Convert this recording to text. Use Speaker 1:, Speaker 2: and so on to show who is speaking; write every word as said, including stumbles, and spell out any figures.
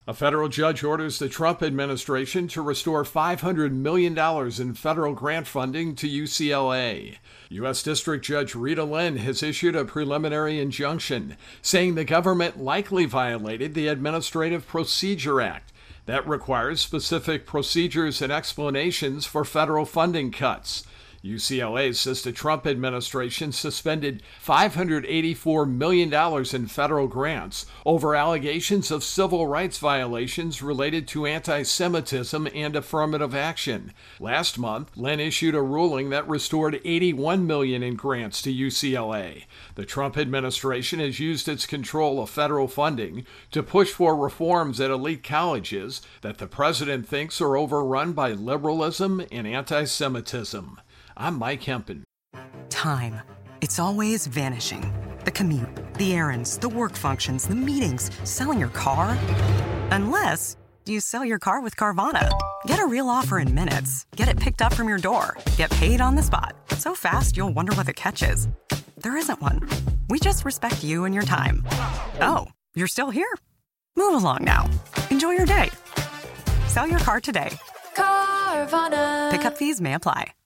Speaker 1: A federal judge orders the Trump administration to restore five hundred million dollars in federal grant funding to U C L A. U S District Judge Rita Lynn has issued a preliminary injunction saying the government likely violated the Administrative Procedure Act. That requires specific procedures and explanations for federal funding cuts. U C L A says the Trump administration suspended five hundred eighty-four million dollars in federal grants over allegations of civil rights violations related to anti-Semitism and affirmative action. Last month, Lynn issued a ruling that restored eighty-one million dollars in grants to U C L A. The Trump administration has used its control of federal funding to push for reforms at elite colleges that the president thinks are overrun by liberalism and anti-Semitism. I'm Mike Hempen.
Speaker 2: Time. It's always vanishing. The commute, the errands, the work functions, the meetings, selling your car. Unless you sell your car with Carvana. Get a real offer in minutes. Get it picked up from your door. Get paid on the spot. So fast you'll wonder what the catch is. There isn't one. We just respect you and your time. Oh, you're still here? Move along now. Enjoy your day. Sell your car today.
Speaker 3: Carvana.
Speaker 2: Pickup fees may apply.